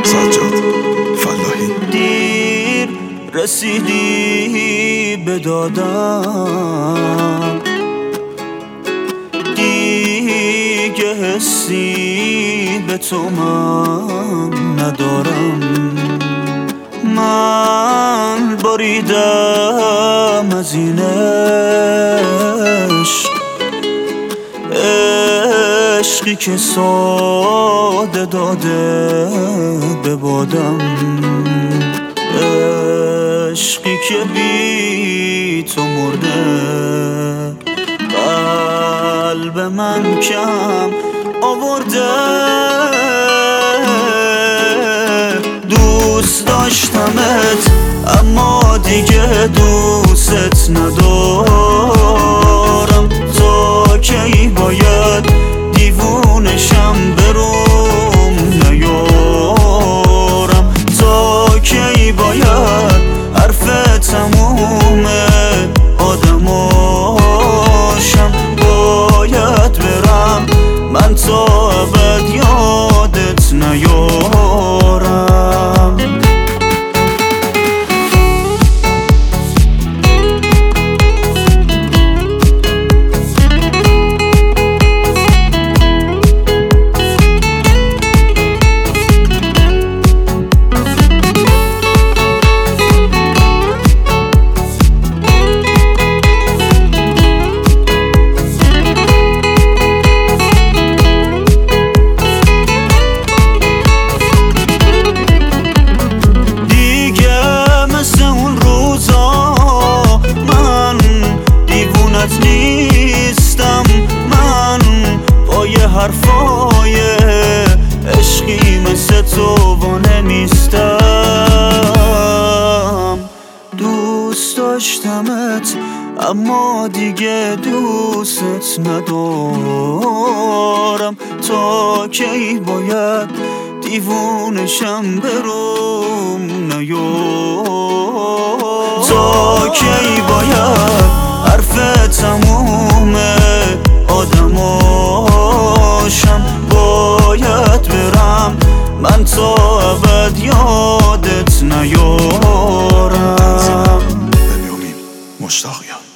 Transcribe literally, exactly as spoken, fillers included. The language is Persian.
سجاد فلاحی. دیر رسیدی به دادم، دیگه حسی به تو من ندارم. من باریدم از این عشق، عشقی که ساده داده به بادم، عشقی که بی تو مرده. قلب من کم آورده، دوست داشتمت اما دیگه دوست ندارم. تا کی باید دیوونشم بروم نیارم؟ تا کی باید حرف تموم آدماشم باید برم من تا ابد یادت نیارم؟ نیستم من پای حرفای عشقی مثل تو وانه نیستم. دوست داشتمت اما دیگه دوست ندارم. تا کی باید دیوونشم بروم نیارم؟ تا کی باید حرف تموم آدماشم باید برم من تا ابد یادت نیارم؟ بنیامین مشتاقیان.